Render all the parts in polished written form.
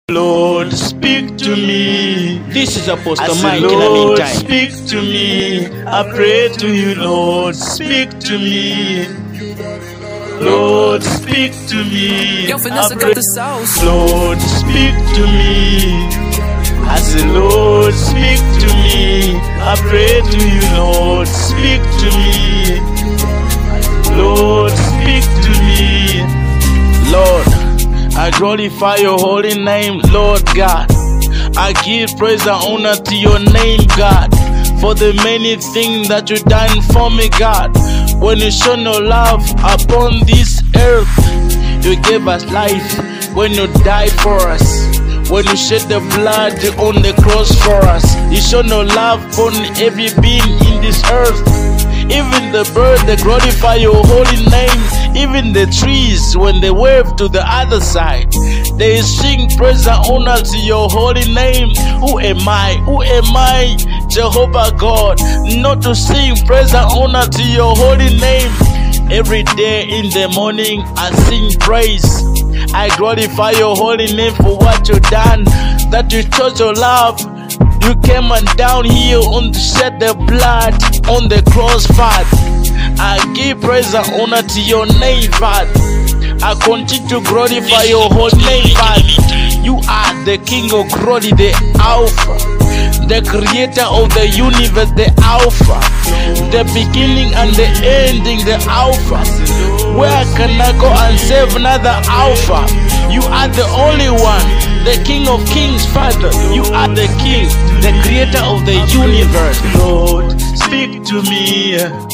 Lord, speak to me. This is Apostle I Mike say, in the Lord, meantime. speak to me. I pray to you, Lord, speak to me. Lord, speak to me. Yo, Vanessa I pray, got the sauce. Lord, speak to me. I say, Lord, speak to me. I pray to you, Lord, speak to me. Lord, speak to me. Lord, I glorify your holy name, Lord God. I give praise and honor to your name, God, for the many things that you done for me, God. When you show no love upon this earth, you gave us life. When you died for us, when you shed the blood on the cross for us, you show no love upon every being in this earth. Even the bird, they glorify your holy name. Even the trees, when they wave to the other side, they sing praise and honor to your holy name. Who am I? Who am I, Jehovah God, not to sing praise and honor to your holy name? Every day in the morning, I sing praise. I glorify your holy name for what you done, that you chose your love. You came and down here to shed the blood on the cross, Father. I give praise and honor to your name, Father. I continue to glorify your holy name, Father. You are the King of glory, the Alpha, the creator of the universe, the Alpha, the beginning and the ending, the Alpha. Where can I go and save another Alpha? You are the only one, the King of kings, Father. You are the King, the creator of the universe. Lord, speak to me.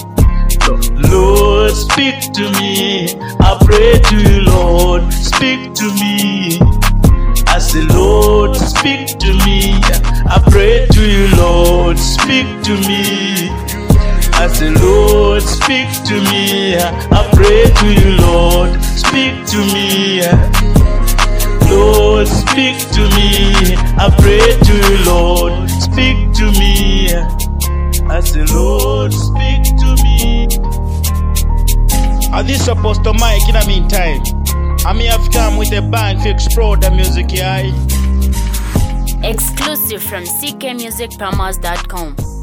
Lord, speak to me. I pray to you, Lord, speak to me. I say, Lord, speak to me. I pray to you, Lord, speak to me. I say, Lord, speak to me. I pray to you, Lord, speak to me. Lord, speak to me. I pray to you, Lord, speak to me. I say, Lord, speak to me. This is Apostle Mike in the meantime. I'm here to come with a bang to explore the music, yeah. Exclusive from ckmusicpromos.com.